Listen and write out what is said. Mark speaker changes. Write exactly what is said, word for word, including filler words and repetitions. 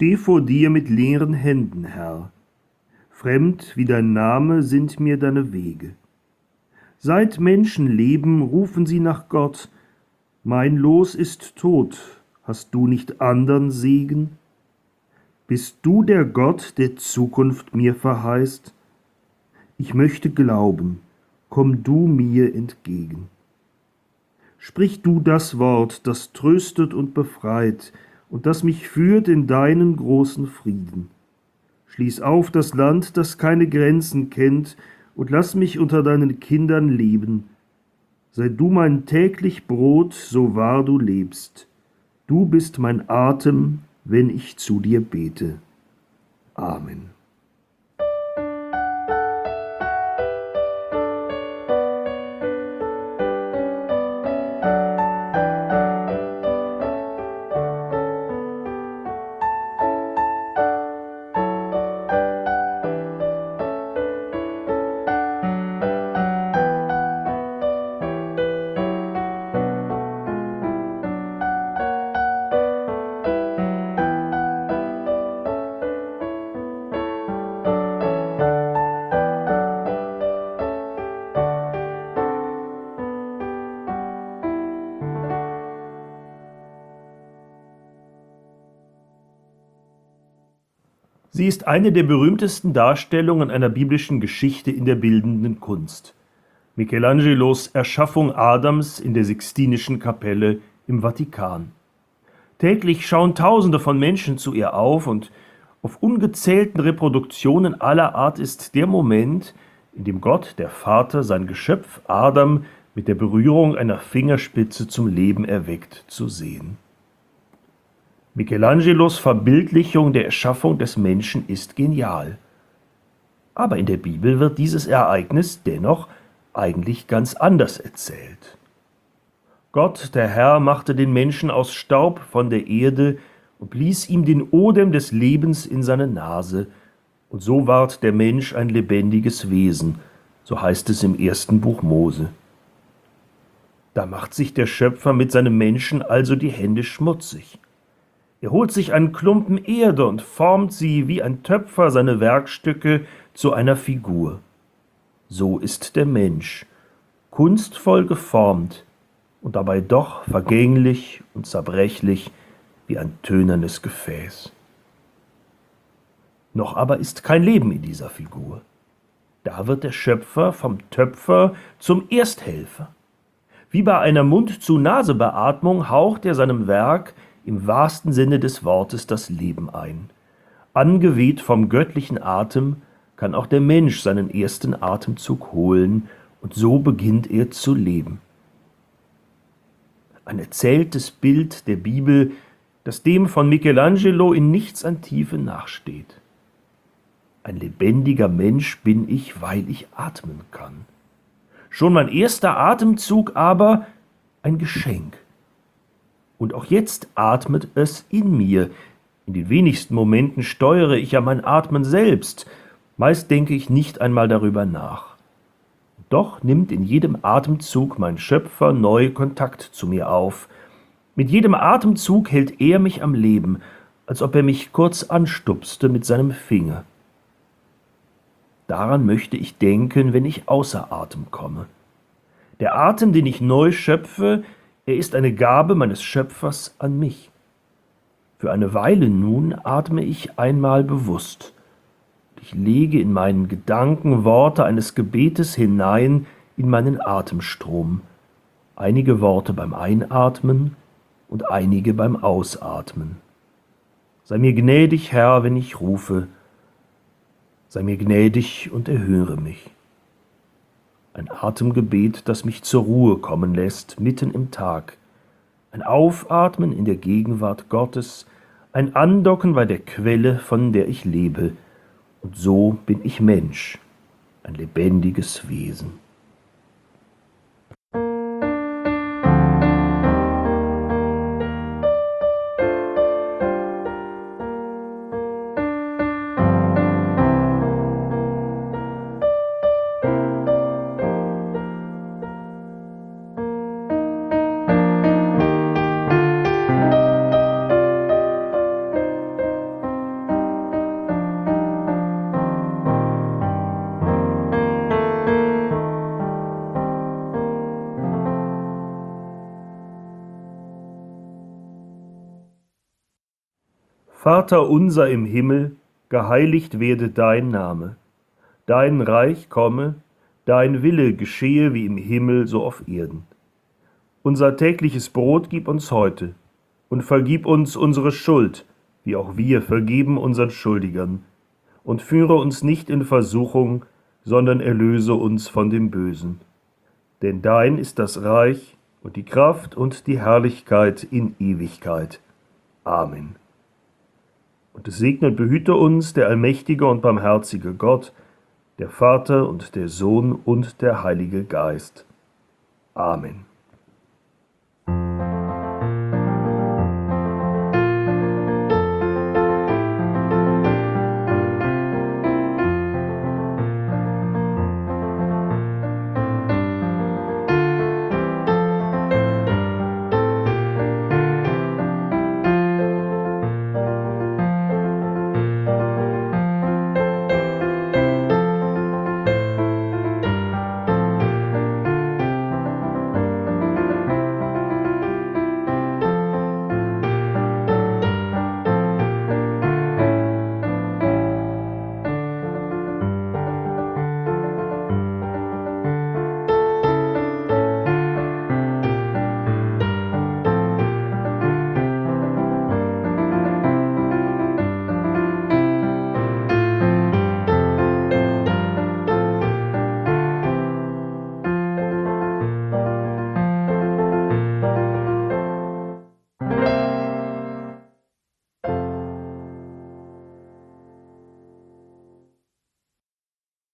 Speaker 1: steh vor dir mit leeren Händen, Herr. Fremd wie dein Name sind mir deine Wege. Seit Menschen leben, rufen sie nach Gott. Mein Los ist tot, hast du nicht andern Segen? Bist du der Gott, der Zukunft mir verheißt? Ich möchte glauben, komm du mir entgegen. Sprich du das Wort, das tröstet und befreit und das mich führt in deinen großen Frieden. Schließ auf das Land, das keine Grenzen kennt, und lass mich unter deinen Kindern leben. Sei du mein täglich Brot, so wahr du lebst. Du bist mein Atem, wenn ich zu dir bete. Amen. Sie ist eine der berühmtesten Darstellungen einer biblischen Geschichte in der bildenden Kunst. Michelangelos Erschaffung Adams in der Sixtinischen Kapelle im Vatikan. Täglich schauen Tausende von Menschen zu ihr auf und auf ungezählten Reproduktionen aller Art ist der Moment, in dem Gott, der Vater, sein Geschöpf Adam mit der Berührung einer Fingerspitze zum Leben erweckt, zu sehen. Michelangelos Verbildlichung der Erschaffung des Menschen ist genial. Aber in der Bibel wird dieses Ereignis dennoch eigentlich ganz anders erzählt. Gott, der Herr, machte den Menschen aus Staub von der Erde und blies ihm den Odem des Lebens in seine Nase, und so ward der Mensch ein lebendiges Wesen, so heißt es im ersten Buch Mose. Da macht sich der Schöpfer mit seinem Menschen also die Hände schmutzig. Er holt sich einen Klumpen Erde und formt sie wie ein Töpfer seine Werkstücke zu einer Figur. So ist der Mensch, kunstvoll geformt und dabei doch vergänglich und zerbrechlich wie ein tönernes Gefäß. Noch aber ist kein Leben in dieser Figur. Da wird der Schöpfer vom Töpfer zum Ersthelfer. Wie bei einer Mund-zu-Nase-Beatmung haucht er seinem Werk im wahrsten Sinne des Wortes das Leben ein. Angeweht vom göttlichen Atem kann auch der Mensch seinen ersten Atemzug holen, und so beginnt er zu leben. Ein erzähltes Bild der Bibel, das dem von Michelangelo in nichts an Tiefe nachsteht. Ein lebendiger Mensch bin ich, weil ich atmen kann. Schon mein erster Atemzug aber ein Geschenk. Und auch jetzt atmet es in mir. In den wenigsten Momenten steuere ich ja mein Atmen selbst. Meist denke ich nicht einmal darüber nach. Doch nimmt in jedem Atemzug mein Schöpfer neu Kontakt zu mir auf. Mit jedem Atemzug hält er mich am Leben, als ob er mich kurz anstupste mit seinem Finger. Daran möchte ich denken, wenn ich außer Atem komme. Der Atem, den ich neu schöpfe, er ist eine Gabe meines Schöpfers an mich. Für eine Weile nun atme ich einmal bewusst. Ich lege in meinen Gedanken Worte eines Gebetes hinein in meinen Atemstrom. Einige Worte beim Einatmen und einige beim Ausatmen. Sei mir gnädig, Herr, wenn ich rufe. Sei mir gnädig und erhöre mich. Ein Atemgebet, das mich zur Ruhe kommen lässt, mitten im Tag. Ein Aufatmen in der Gegenwart Gottes, ein Andocken bei der Quelle, von der ich lebe. Und so bin ich Mensch, ein lebendiges Wesen. Vater unser im Himmel, geheiligt werde dein Name. Dein Reich komme, dein Wille geschehe wie im Himmel so auf Erden. Unser tägliches Brot gib uns heute und vergib uns unsere Schuld, wie auch wir vergeben unseren Schuldigern. Und führe uns nicht in Versuchung, sondern erlöse uns von dem Bösen. Denn dein ist das Reich und die Kraft und die Herrlichkeit in Ewigkeit. Amen. Und es segne und behüte uns der allmächtige und barmherzige Gott, der Vater und der Sohn und der Heilige Geist. Amen.